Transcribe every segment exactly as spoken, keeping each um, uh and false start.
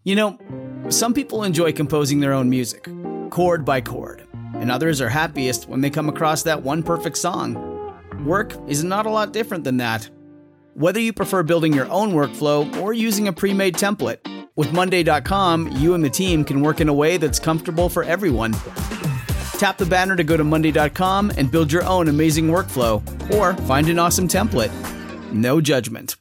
You know, some people enjoy composing their own music, chord by chord, and others are happiest when they come across that one perfect song. Work is not a lot different than that. Whether you prefer building your own workflow or using a pre-made template, with Monday dot com, you and the team can work in a way that's comfortable for everyone. Tap the banner to go to Monday dot com and build your own amazing workflow, or find an awesome template. No judgment.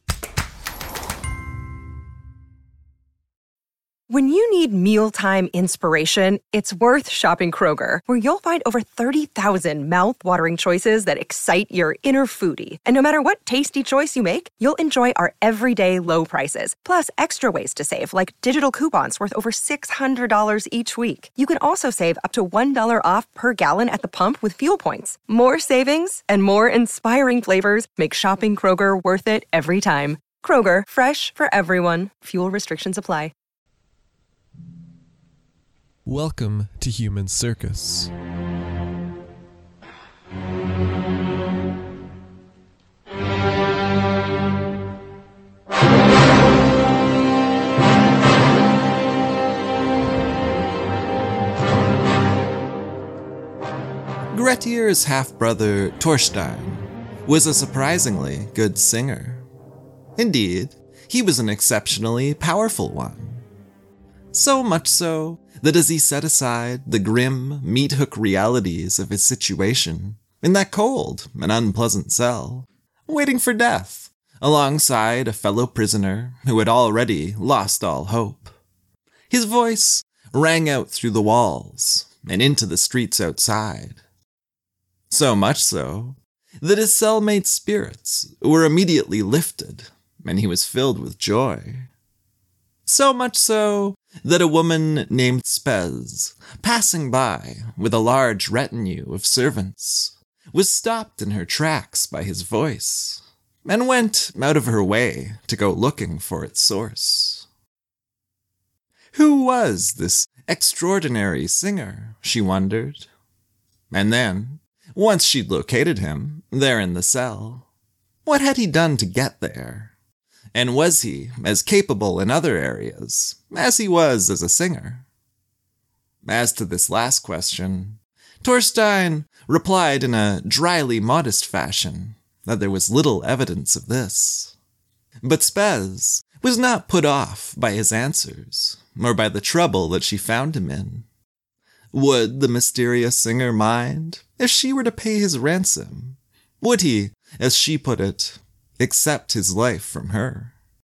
When you need mealtime inspiration, it's worth shopping Kroger, where you'll find over thirty thousand mouth-watering choices that excite your inner foodie. And no matter what tasty choice you make, you'll enjoy our everyday low prices, plus extra ways to save, like digital coupons worth over six hundred dollars each week. You can also save up to one dollar off per gallon at the pump with fuel points. More savings and more inspiring flavors make shopping Kroger worth it every time. Kroger, fresh for everyone. Fuel restrictions apply. Welcome to Human Circus. Grettir's half-brother, Thorstein, was a surprisingly good singer. Indeed, he was an exceptionally powerful one. So much so that as he set aside the grim, meat-hook realities of his situation in that cold and unpleasant cell, waiting for death, alongside a fellow prisoner who had already lost all hope, his voice rang out through the walls and into the streets outside. So much so that his cellmate's spirits were immediately lifted, and he was filled with joy. So much so that a woman named Spez, passing by with a large retinue of servants, was stopped in her tracks by his voice, and went out of her way to go looking for its source. Who was this extraordinary singer, she wondered? And then, once she'd located him, there in the cell, what had he done to get there? And was he as capable in other areas as he was as a singer? As to this last question, Thorstein replied in a dryly modest fashion that there was little evidence of this. But Spez was not put off by his answers, or by the trouble that she found him in. Would the mysterious singer mind if she were to pay his ransom? Would he, as she put it, accept his life from her?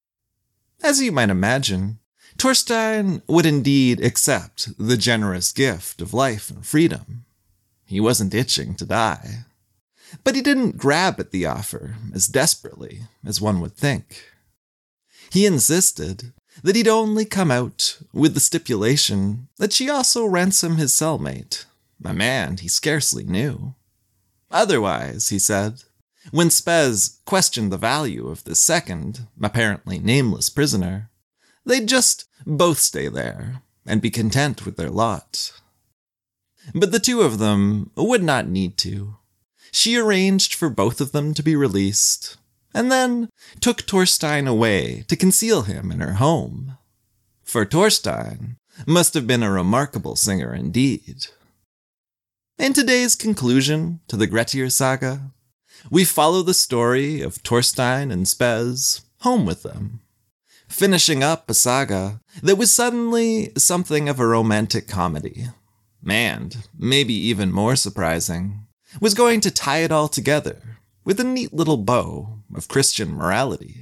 As you might imagine, Thorstein would indeed accept the generous gift of life and freedom. He wasn't itching to die. But he didn't grab at the offer as desperately as one would think. He insisted that he'd only come out with the stipulation that she also ransom his cellmate, a man he scarcely knew. Otherwise, he said, when Spez questioned the value of the second, apparently nameless prisoner, they'd just both stay there and be content with their lot. But the two of them would not need to. She arranged for both of them to be released, and then took Thorstein away to conceal him in her home. For Thorstein must have been a remarkable singer indeed. In today's conclusion to the Grettir saga, we follow the story of Thorstein and Spez home with them, finishing up a saga that was suddenly something of a romantic comedy, and, maybe even more surprising, was going to tie it all together with a neat little bow of Christian morality.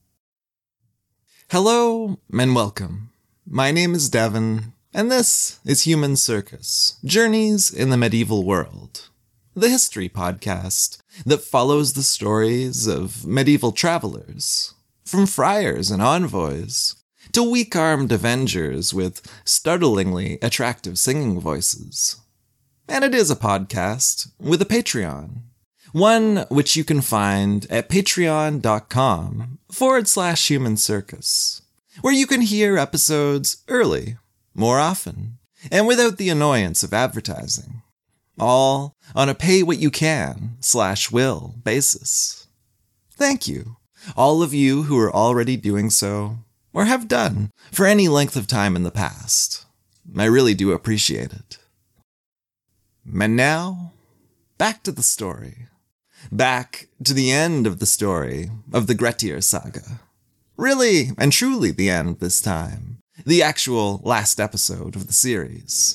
Hello and welcome. My name is Devin, and this is Human Circus, Journeys in the Medieval World, the history podcast that follows the stories of medieval travelers, from friars and envoys to weak-armed avengers with startlingly attractive singing voices. And it is a podcast with a Patreon, one which you can find at patreon.com forward slash human circus, where you can hear episodes early, more often, and without the annoyance of advertising. All on a pay-what-you-can slash will basis. Thank you, all of you who are already doing so, or have done for any length of time in the past. I really do appreciate it. And now, back to the story. Back to the end of the story of the Grettir saga. Really and truly the end this time. The actual last episode of the series.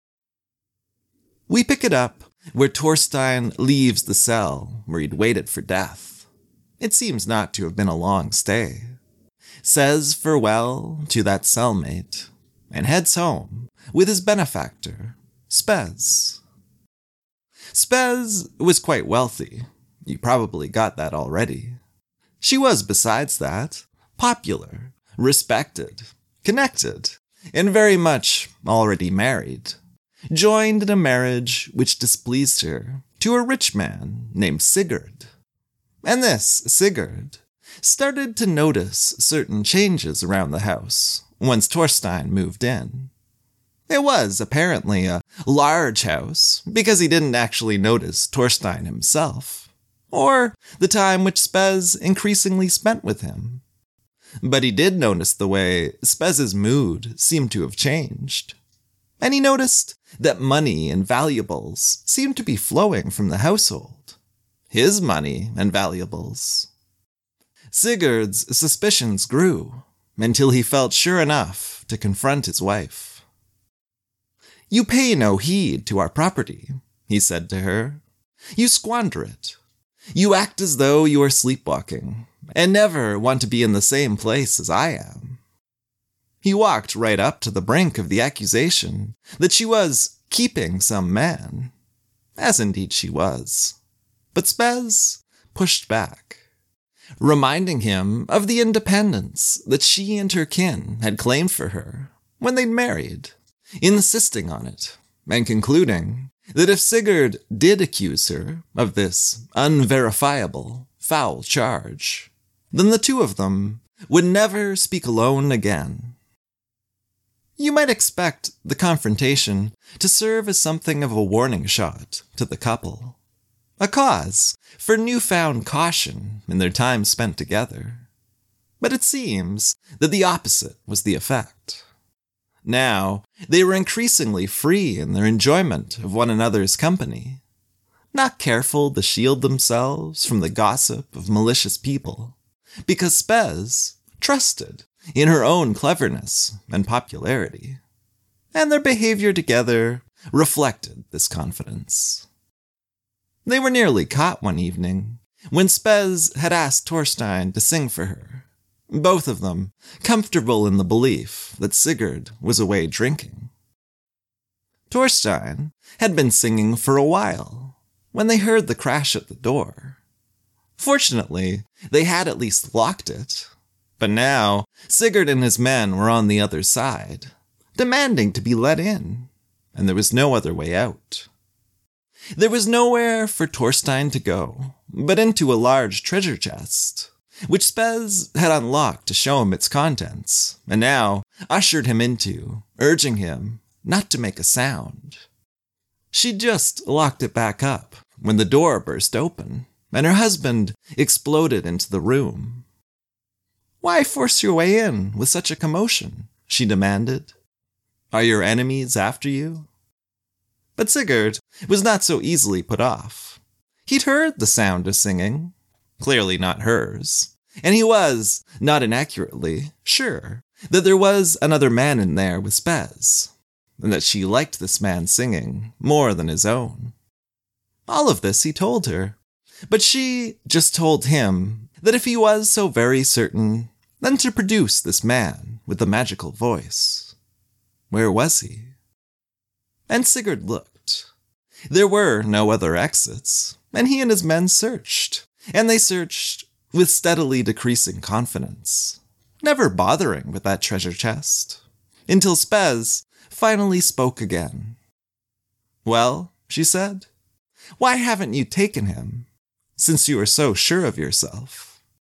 We pick it up where Thorstein leaves the cell where he'd waited for death. It seems not to have been a long stay. Says farewell to that cellmate and heads home with his benefactor, Spez. Spez was quite wealthy. You probably got that already. She was, besides that, popular, respected, connected, and very much already married. Joined in a marriage which displeased her to a rich man named Sigurd. And this Sigurd started to notice certain changes around the house once Thorstein moved in. It was apparently a large house because he didn't actually notice Thorstein himself, or the time which Spez increasingly spent with him. But he did notice the way Spez's mood seemed to have changed. And he noticed that money and valuables seemed to be flowing from the household. His money and valuables. Sigurd's suspicions grew until he felt sure enough to confront his wife. "You pay no heed to our property," he said to her. "You squander it. You act as though you are sleepwalking, and never want to be in the same place as I am." He walked right up to the brink of the accusation that she was keeping some man, as indeed she was. But Spez pushed back, reminding him of the independence that she and her kin had claimed for her when they'd married, insisting on it, and concluding that if Sigurd did accuse her of this unverifiable, foul charge, then the two of them would never speak alone again. You might expect the confrontation to serve as something of a warning shot to the couple, a cause for newfound caution in their time spent together. But it seems that the opposite was the effect. Now, they were increasingly free in their enjoyment of one another's company, not careful to shield themselves from the gossip of malicious people, because Spez trusted in her own cleverness and popularity, and their behavior together reflected this confidence. They were nearly caught one evening when Spez had asked Thorstein to sing for her, both of them comfortable in the belief that Sigurd was away drinking. Thorstein had been singing for a while when they heard the crash at the door. Fortunately, they had at least locked it. But now, Sigurd and his men were on the other side, demanding to be let in, and there was no other way out. There was nowhere for Thorstein to go, but into a large treasure chest, which Spez had unlocked to show him its contents, and now ushered him into, urging him not to make a sound. She just locked it back up when the door burst open, and her husband exploded into the room. "Why force your way in with such a commotion?" she demanded. "Are your enemies after you?" But Sigurd was not so easily put off. He'd heard the sound of singing, clearly not hers, and he was, not inaccurately, sure that there was another man in there with Spez, and that she liked this man singing more than his own. All of this he told her, but she just told him that if he was so very certain, then to produce this man with the magical voice. Where was he? And Sigurd looked. There were no other exits, and he and his men searched, and they searched with steadily decreasing confidence, never bothering with that treasure chest, until Spez finally spoke again. "Well," she said, "why haven't you taken him, since you are so sure of yourself?"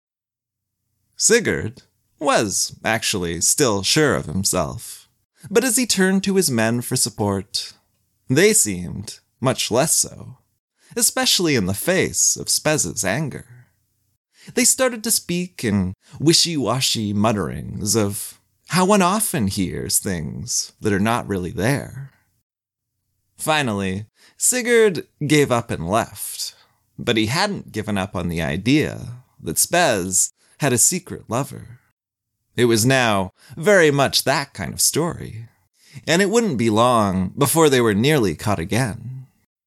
Sigurd was actually still sure of himself, but as he turned to his men for support, they seemed much less so, especially in the face of Spez's anger. they started to speak in wishy-washy mutterings of how one often hears things that are not really there. Finally, Sigurd gave up and left, but he hadn't given up on the idea that Spez had a secret lover. It was now very much that kind of story, and it wouldn't be long before they were nearly caught again.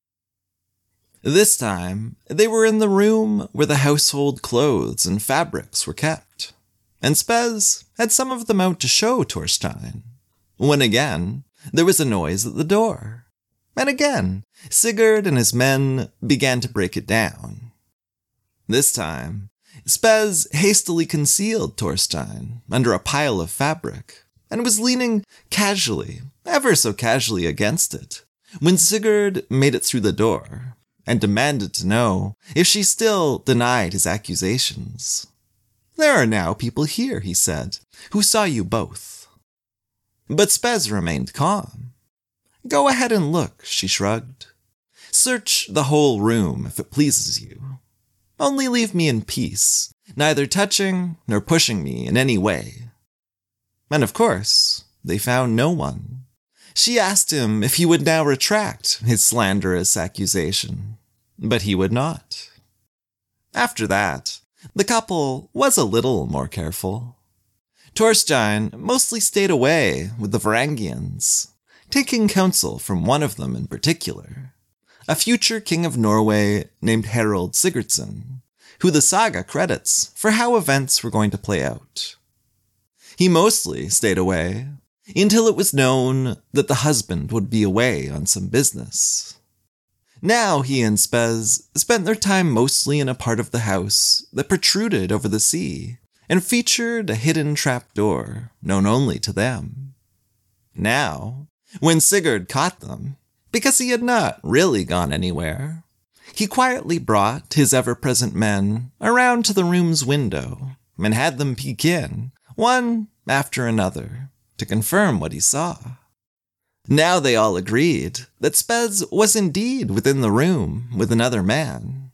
This time, they were in the room where the household clothes and fabrics were kept, and Spez had some of them out to show Thorstein, when again there was a noise at the door, and again Sigurd and his men began to break it down. This time, Spez hastily concealed Thorstein under a pile of fabric, and was leaning casually, ever so casually against it, when Sigurd made it through the door, and demanded to know if she still denied his accusations. "There are now people here," he said, "who saw you both." But Spez remained calm. "Go ahead and look," she shrugged. "Search the whole room if it pleases you. Only leave me in peace, neither touching nor pushing me in any way." And of course, they found no one. She asked him if he would now retract his slanderous accusation, but he would not. After that, the couple was a little more careful. Thorstein mostly stayed away with the Varangians, taking counsel from one of them in particular, a future king of Norway named Harald Sigurdsson, who the saga credits for how events were going to play out. He mostly stayed away until it was known that the husband would be away on some business. Now he and Spez spent their time mostly in a part of the house that protruded over the sea and featured a hidden trapdoor known only to them. Now, when Sigurd caught them, because he had not really gone anywhere, he quietly brought his ever-present men around to the room's window and had them peek in, one after another, to confirm what he saw. Now they all agreed that Spez was indeed within the room with another man.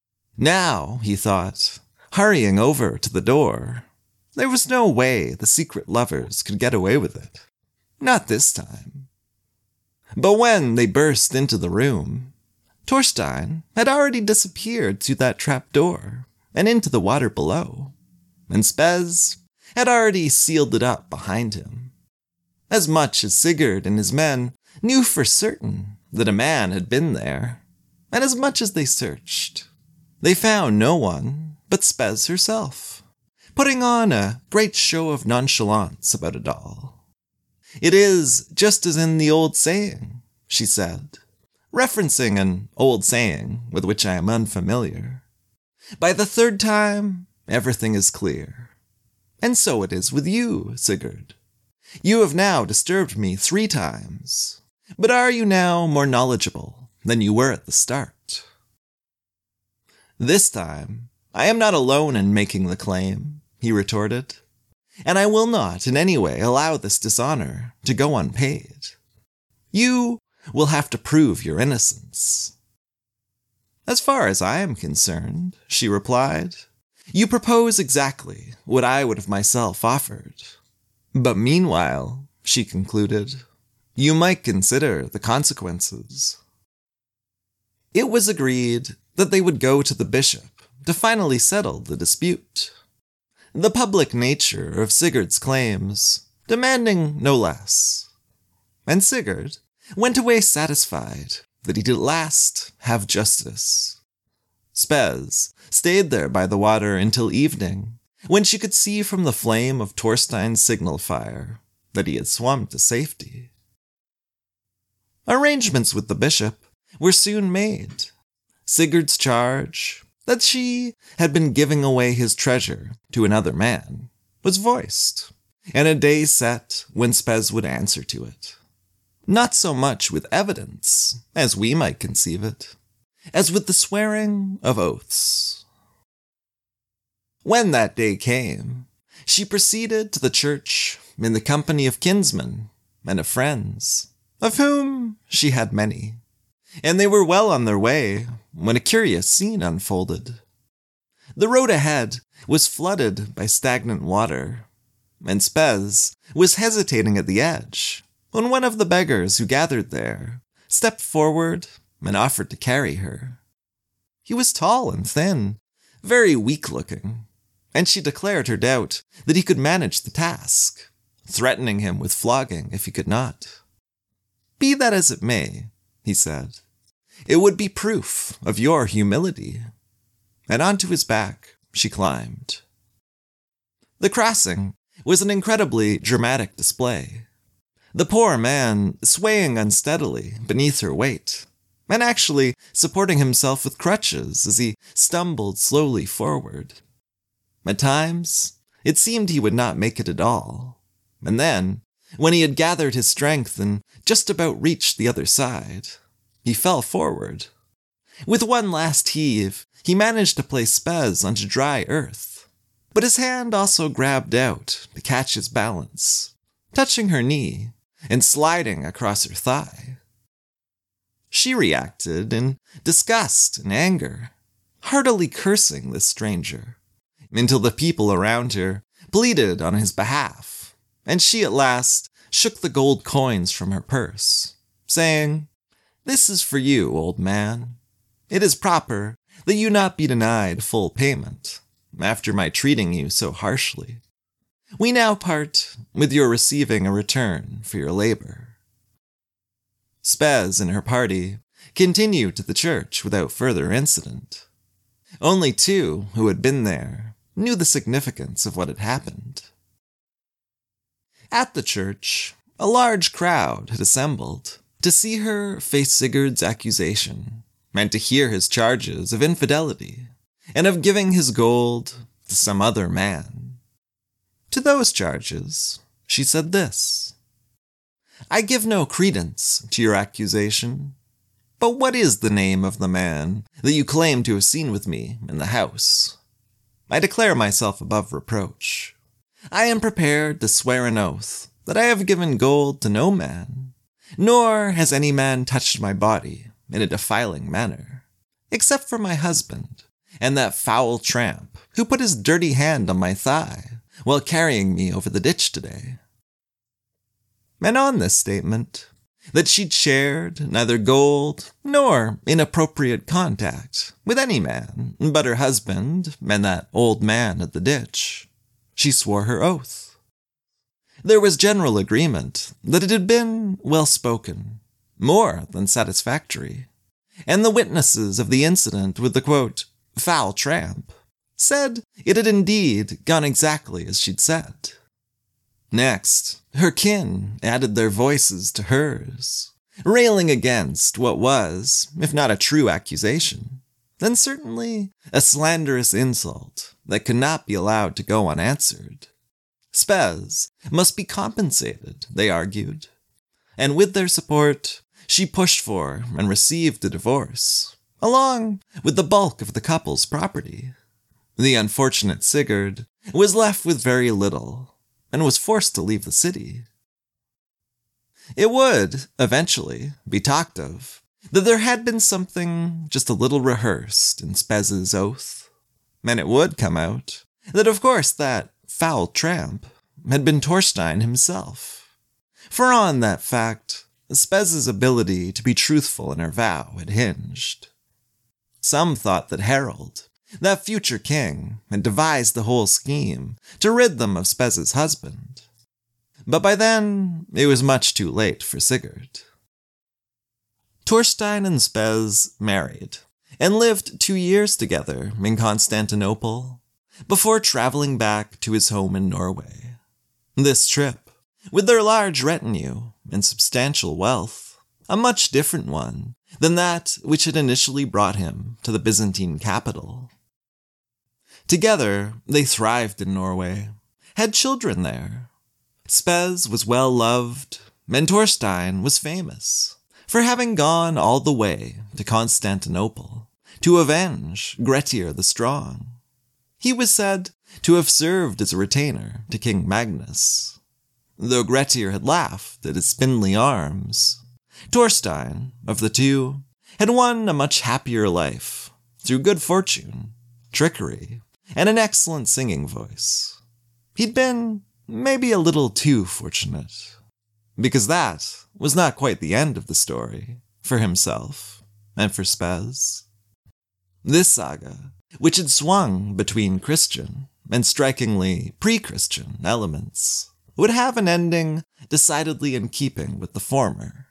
Now, he thought, hurrying over to the door, there was no way the secret lovers could get away with it. Not this time. But when they burst into the room, Thorstein had already disappeared through that trap door and into the water below, and Spez had already sealed it up behind him. As much as Sigurd and his men knew for certain that a man had been there, and as much as they searched, they found no one but Spez herself, putting on a great show of nonchalance about it all. "It is just as in the old saying," she said, referencing an old saying with which I am unfamiliar. "By the third time, everything is clear. And so it is with you, Sigurd. You have now disturbed me three times, but are you now more knowledgeable than you were at the start?" "This time, I am not alone in making the claim," he retorted, "and I will not in any way allow this dishonor to go unpaid. You will have to prove your innocence." "As far as I am concerned," she replied, "you propose exactly what I would have myself offered. But meanwhile," she concluded, "you might consider the consequences." It was agreed that they would go to the bishop to finally settle the dispute. The public nature of Sigurd's claims demanding no less. And Sigurd went away satisfied that he did at last have justice. Spez stayed there by the water until evening, when she could see from the flame of Thorstein's signal fire that he had swum to safety. Arrangements with the bishop were soon made. Sigurd's charge, that she had been giving away his treasure to another man, was voiced, and a day set when Spez would answer to it. Not so much with evidence, as we might conceive it, as with the swearing of oaths. When that day came, she proceeded to the church in the company of kinsmen and of friends, of whom she had many, and they were well on their way when a curious scene unfolded. The road ahead was flooded by stagnant water, and Spez was hesitating at the edge when one of the beggars who gathered there stepped forward and offered to carry her. He was tall and thin, very weak-looking, and she declared her doubt that he could manage the task, threatening him with flogging if he could not. "Be that as it may," he said, "it would be proof of your humility." And onto his back she climbed. The crossing was an incredibly dramatic display. The poor man swaying unsteadily beneath her weight, and actually supporting himself with crutches as he stumbled slowly forward. At times, it seemed he would not make it at all, and then, when he had gathered his strength and just about reached the other side, he fell forward. With one last heave, he managed to place Spez onto dry earth, but his hand also grabbed out to catch his balance, touching her knee and sliding across her thigh. She reacted in disgust and anger, heartily cursing this stranger, until the people around her pleaded on his behalf, and she at last shook the gold coins from her purse, saying, "This is for you, old man. It is proper that you not be denied full payment, after my treating you so harshly. We now part with your receiving a return for your labor." Spez and her party continued to the church without further incident. Only two who had been there knew the significance of what had happened. At the church, a large crowd had assembled to see her face Sigurd's accusation, and to hear his charges of infidelity, and of giving his gold to some other man. To those charges, she said this: "I give no credence to your accusation, but what is the name of the man that you claim to have seen with me in the house? I declare myself above reproach. I am prepared to swear an oath that I have given gold to no man, nor has any man touched my body in a defiling manner, except for my husband and that foul tramp who put his dirty hand on my thigh while carrying me over the ditch today." And on this statement, that she'd shared neither gold nor inappropriate contact with any man but her husband and that old man at the ditch, she swore her oath. There was general agreement that it had been well spoken, more than satisfactory, and the witnesses of the incident with the, quote, "foul tramp," said it had indeed gone exactly as she'd said. Next, her kin added their voices to hers, railing against what was, if not a true accusation, then certainly a slanderous insult that could not be allowed to go unanswered. Spez must be compensated, they argued, and with their support, she pushed for and received a divorce, along with the bulk of the couple's property. The unfortunate Sigurd was left with very little, and was forced to leave the city. It would, eventually, be talked of that there had been something just a little rehearsed in Spez's oath, and it would come out that of course that foul tramp had been Thorstein himself, for on that fact Spez's ability to be truthful in her vow had hinged. Some thought that Harold, that future king, had devised the whole scheme to rid them of Spez's husband. But by then, it was much too late for Sigurd. Thorstein and Spez married, and lived two years together in Constantinople, before traveling back to his home in Norway. This trip, with their large retinue and substantial wealth, a much different one than that which had initially brought him to the Byzantine capital. Together, they thrived in Norway, had children there. Spez was well loved, and Thorstein was famous for having gone all the way to Constantinople to avenge Grettir the Strong. He was said to have served as a retainer to King Magnus. Though Grettir had laughed at his spindly arms, Thorstein, of the two, had won a much happier life through good fortune, trickery, and an excellent singing voice. He'd been maybe a little too fortunate, because that was not quite the end of the story for himself and for Spez. This saga, which had swung between Christian and strikingly pre-Christian elements, would have an ending decidedly in keeping with the former.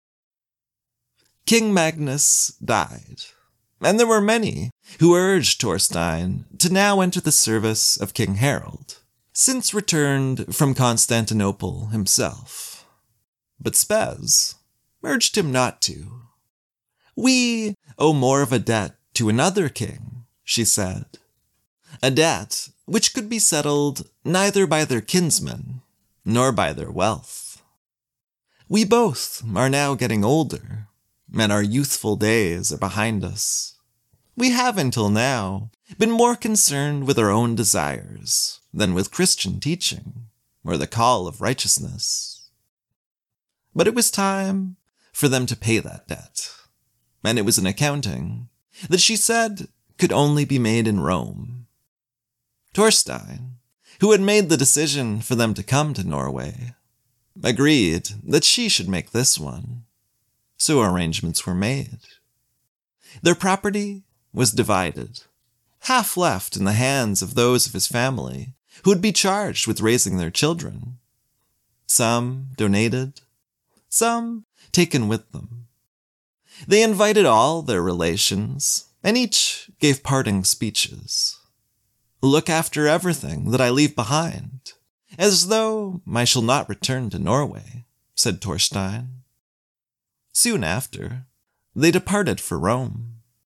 King Magnus died, and there were many who urged Thorstein to now enter the service of King Harold, since returned from Constantinople himself. But Spez urged him not to. "We owe more of a debt to another king," she said, "a debt which could be settled neither by their kinsmen nor by their wealth. We both are now getting older, and our youthful days are behind us. We have until now been more concerned with our own desires than with Christian teaching or the call of righteousness. But it was time for them to pay that debt, and it was an accounting that she said could only be made in Rome. Thorstein, who had made the decision for them to come to Norway, agreed that she should make this one, so arrangements were made. Their property was divided, half left in the hands of those of his family who would be charged with raising their children. Some donated, some taken with them. They invited all their relations, and each gave parting speeches. "Look after everything that I leave behind, as though I shall not return to Norway," said Thorstein. Soon after, they departed for Rome.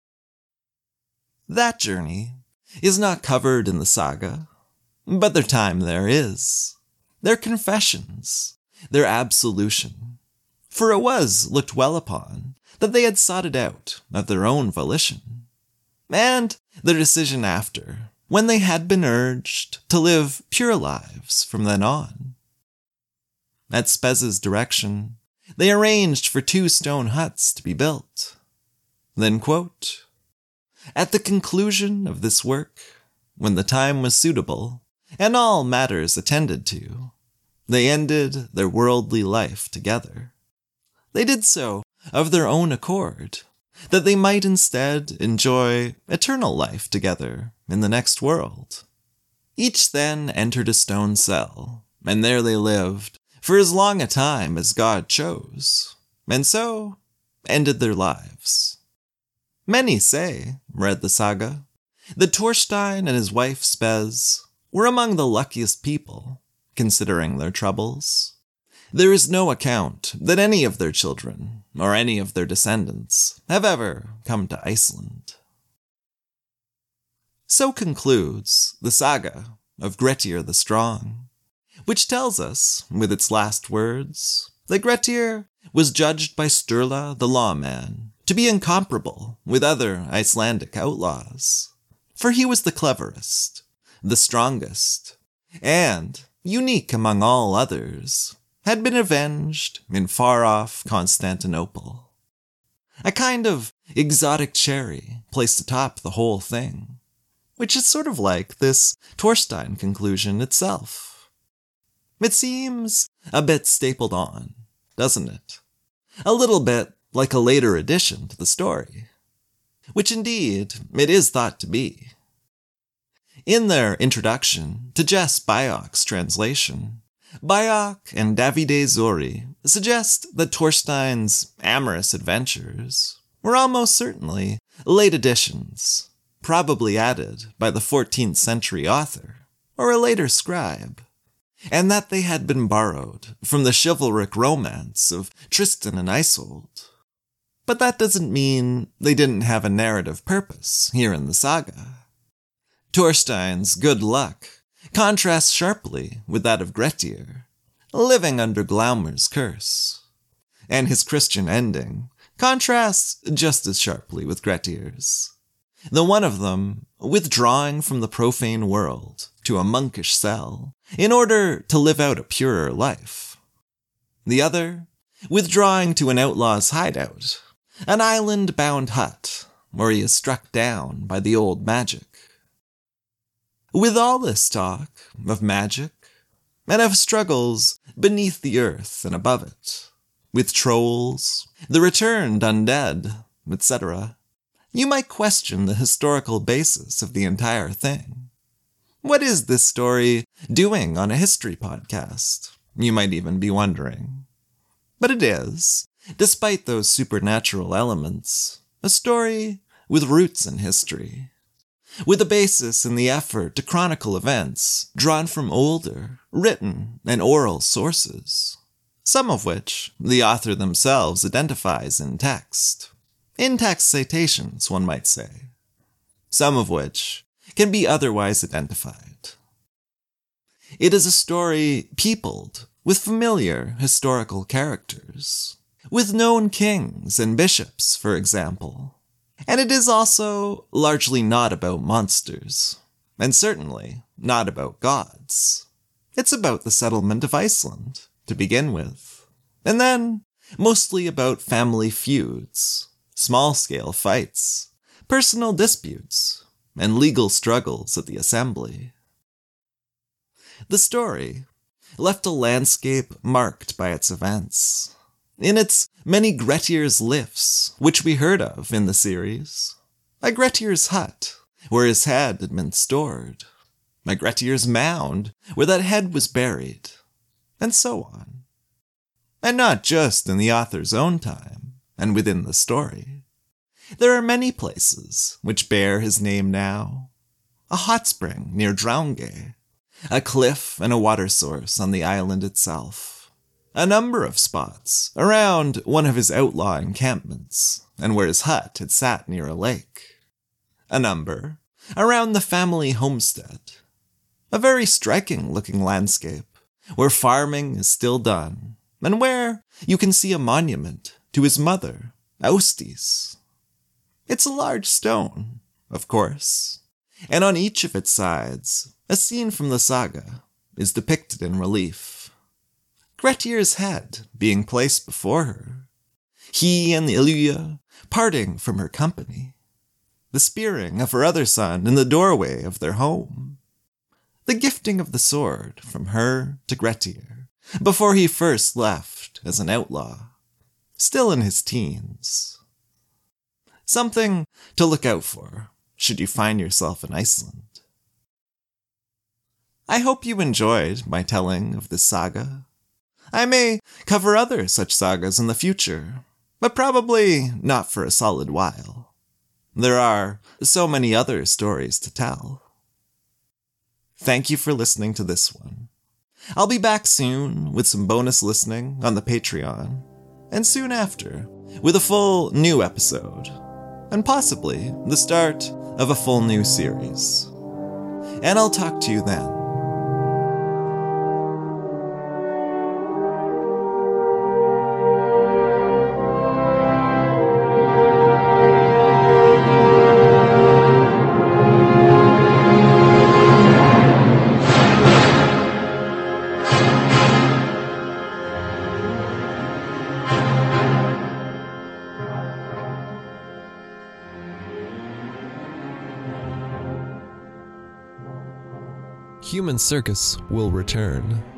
That journey is not covered in the saga, but their time there is, their confessions, their absolution, for it was looked well upon that they had sought it out of their own volition, and their decision after, when they had been urged to live pure lives from then on. At Spez's direction, they arranged for two stone huts to be built. Then, quote, "At the conclusion of this work, when the time was suitable, and all matters attended to, they ended their worldly life together. They did so of their own accord, that they might instead enjoy eternal life together in the next world. Each then entered a stone cell, and there they lived for as long a time as God chose, and so ended their lives. Many say," read the saga, "that Thorstein and his wife Spez were among the luckiest people, considering their troubles. There is no account that any of their children, or any of their descendants, have ever come to Iceland." So concludes the saga of Grettir the Strong, which tells us, with its last words, that Grettir was judged by Sturla the lawman to be incomparable with other Icelandic outlaws, for he was the cleverest, the strongest, and, unique among all others, had been avenged in far-off Constantinople. A kind of exotic cherry placed atop the whole thing, which is sort of like this Thorstein conclusion itself. It seems a bit stapled on, doesn't it? A little bit like a later addition to the story, which indeed it is thought to be. In their introduction to Jess Bayok's translation, Bayok and Davide Zori suggest that Thorstein's amorous adventures were almost certainly late additions, probably added by the fourteenth century author or a later scribe, and that they had been borrowed from the chivalric romance of Tristan and Isolde. But that doesn't mean they didn't have a narrative purpose here in the saga. Thorstein's good luck contrasts sharply with that of Grettir, living under Glaumer's curse, and his Christian ending contrasts just as sharply with Grettir's, the one of them withdrawing from the profane world to a monkish cell in order to live out a purer life, the other withdrawing to an outlaw's hideout, an island-bound hut where he is struck down by the old magic. With all this talk of magic, and of struggles beneath the earth and above it, with trolls, the returned undead, et cetera, you might question the historical basis of the entire thing. What is this story doing on a history podcast? You might even be wondering. But it is, despite those supernatural elements, a story with roots in history, with a basis in the effort to chronicle events drawn from older, written, and oral sources, some of which the author themselves identifies in text. In-text citations, one might say. Some of which can be otherwise identified. It is a story peopled with familiar historical characters, with known kings and bishops, for example. And it is also largely not about monsters, and certainly not about gods. It's about the settlement of Iceland, to begin with, and then mostly about family feuds, small-scale fights, personal disputes, and legal struggles at the assembly. The story left a landscape marked by its events. In its many Grettir's lifts, which we heard of in the series, a Grettir's hut, where his head had been stored, a Grettir's mound, where that head was buried, and so on. And not just in the author's own time, and within the story. There are many places which bear his name now. A hot spring near Draunge, a cliff and a water source on the island itself. A number of spots around one of his outlaw encampments, and where his hut had sat near a lake. A number around the family homestead. A very striking-looking landscape, where farming is still done, and where you can see a monument to his mother, Austis. It's a large stone, of course, and on each of its sides, a scene from the saga is depicted in relief. Grettir's head being placed before her, he and Ilya parting from her company, the spearing of her other son in the doorway of their home, the gifting of the sword from her to Grettir before he first left as an outlaw, still in his teens. Something to look out for should you find yourself in Iceland. I hope you enjoyed my telling of this saga. I may cover other such sagas in the future, but probably not for a solid while. There are so many other stories to tell. Thank you for listening to this one. I'll be back soon with some bonus listening on the Patreon, and soon after with a full new episode, and possibly the start of a full new series. And I'll talk to you then. Human Circus will return.